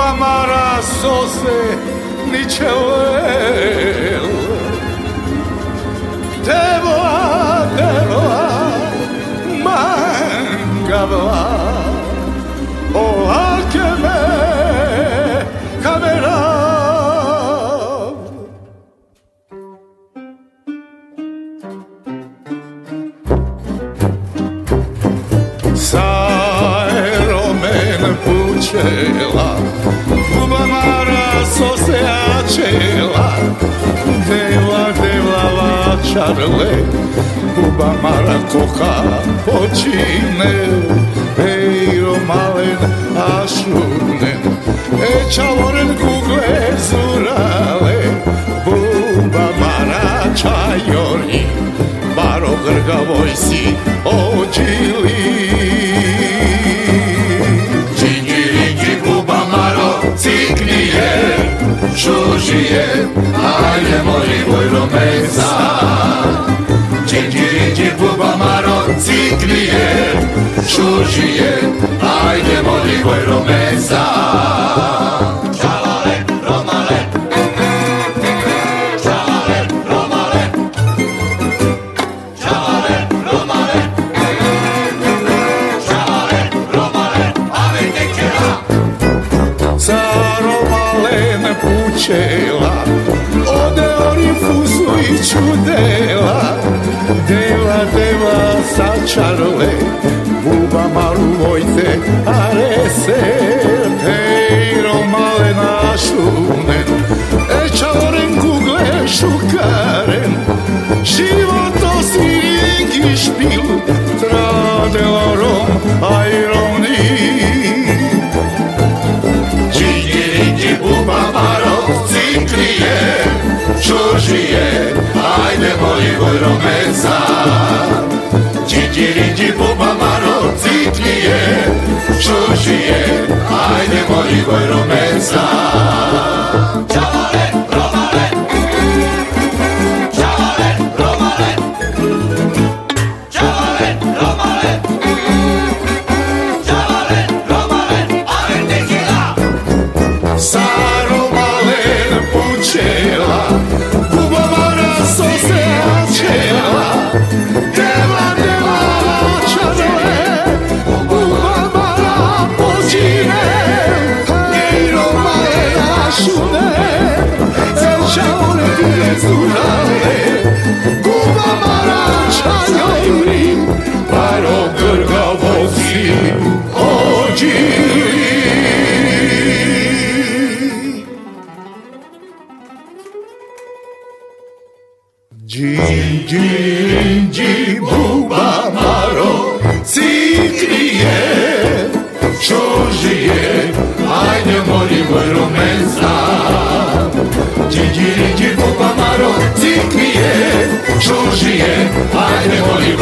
Bubamara sose niçevel Devoa, devoa, mangava O hakeme kamera Saeromen pučela Bubamara sose açela Deva, deva vačarle Bubamara koha počine Eiro malen ašunen Čavoren kugle zurale Bubamara čajori Baro grgavoj si ođili Džingi Bubamaro ciknije Šužije, ajde moli vojromeza Džingi Bubamaro ciknije Šužije, ajde moli vojromeza Čalale, romale Čalale, romale Čalale, romale Čalale, romale Ave tekera Saromalen pučela Ode orifusu i čudela Deva, deva sačarle Bubamaru vojte arese Eiro malen ašunen Čavoren kugle šukaren Životo sviringi špil Tradelorom ajroni Džingi Bubamaro ciklije Šužije, ajde moli vojromeza Džingi Bubamaro ciklije Šužije, ajde moli vojromeza Čavale, romale Čavale, romale Čavale, romale Čavale, romale Ave tekila Saromalen pučela Bubamara sose açela Deva, deva vačarle Bubamara počine Eiro malen ašunen Čavoren kugle zurale Bubamara čajori Baro grgavo si ođili Džingi Bubamaro ciklije Šužije, ajde moli vojromeza Džingi Bubamaro ciklije Šužije, ajde moli